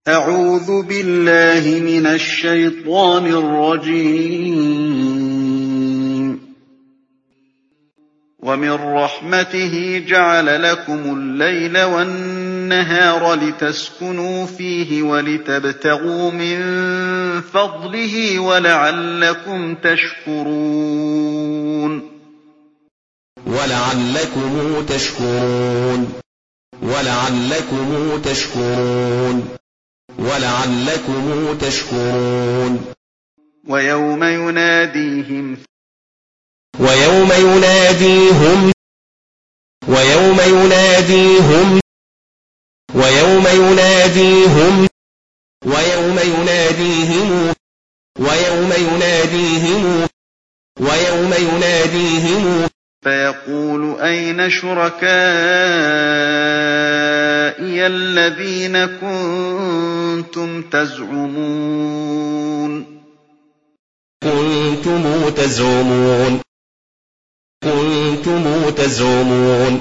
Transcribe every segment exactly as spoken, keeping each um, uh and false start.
أعوذ بالله من الشيطان الرجيم. ومن رحمته جعل لكم الليل والنهار لتسكنوا فيه ولتبتغوا من فضله ولعلكم تشكرون ولعلكم تشكرون ولعلكم تشكرون ولعلكم تشكرون ويوم يناديهم ويوم يناديهم ويوم يناديهم ويوم يناديهم ويوم يناديهم ويوم يناديهم ويوم يناديهم فيقول أين شركائي الذين كنتم تزعمون كنتم تزعمون كنتم تزعمون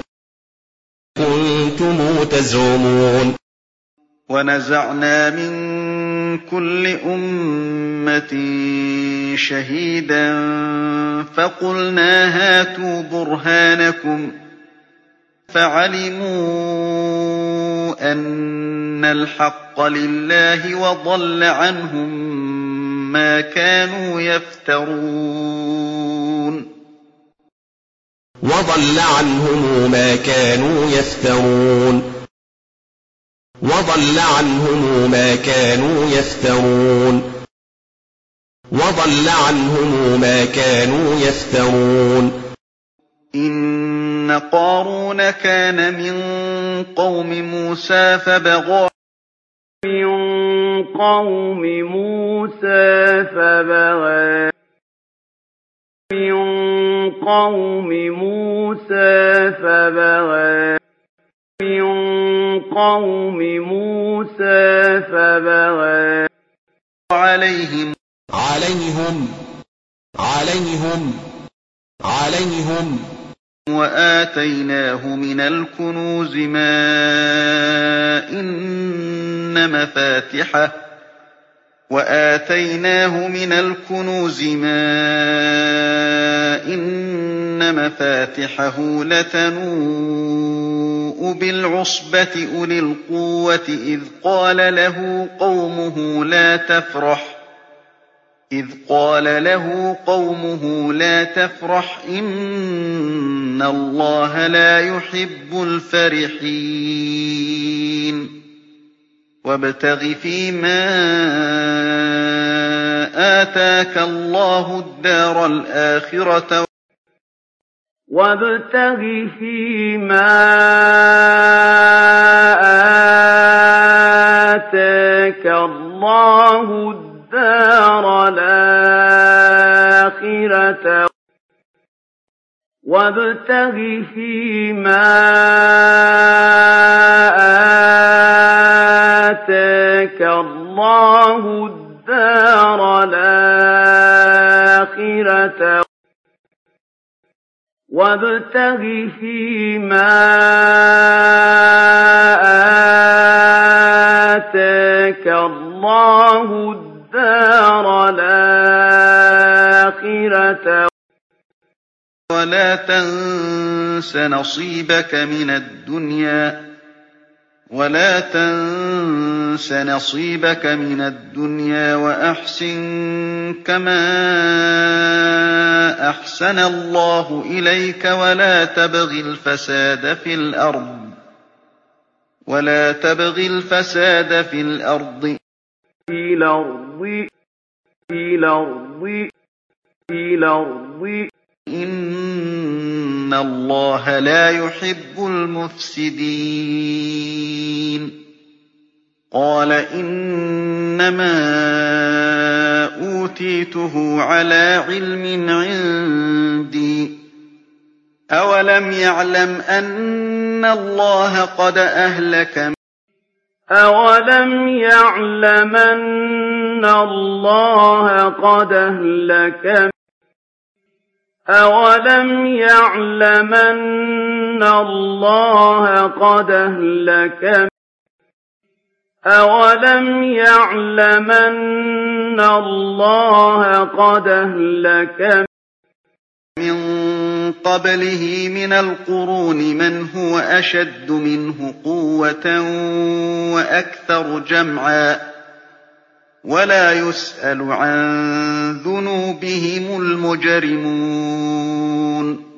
كنتم تزعمون ونزعنا من كل أمة شهيدا فقلنا هاتوا برهانكم فعلموا أن الحق لله وضل عنهم ما كانوا يفترون وضل عنهم ما كانوا يفترون وضل عنهم ما كانوا يفترون وضل عنهم ما كانوا يفترون إن قارون كان من قوم موسى فبغى من قوم موسى فبغى من قوم موسى فبغى من قوم موسى فبغى عليهم عليهم عليهم عليهم وآتيناه من الكنوز ما إن مفاتحه وآتيناه من الكنوز ما إن مفاتحه لتنوء بالعصبة أولي القوة إذ قال له قومه لا تفرح إذ قال له قومه لا تفرح إن الله لا يحب الفرحين وابتغ فيما آتاك الله الدار الآخرة وابتغ فيما آتاك الله الدار الآخرة وابتغ فيما آتاك الله الدار الآخرة وابتغ فيما آتاك الله الدار الآخرة ولا تنس نصيبك من الدنيا ولا تنس نصيبك من الدنيا وأحسن كما أحسن الله إليك ولا تبغ الفساد في الأرض ولا تبغ الفساد في الأرض في الأرض في الأرض في الأرض إن الله لا يحب المفسدين قال إنما أوتيته على علم عندي أولم يعلم أن الله قد أهلك أولم يعلم أن الله قد أهلك أولم يعلم أن الله قد أهلك أَوَلَمْ يَعْلَمْ أَنَّ اللَّهَ قَدْ أَهْلَكَ مِن قَبْلِهِ مِنَ الْقُرُونِ مَنْ هُوَ أَشَدُّ مِنْهُ قُوَّةً وَأَكْثَرُ جَمْعًا ۚ وَلَا يُسْأَلُ عَن ذُنُوبِهِمُ الْمُجْرِمُونَ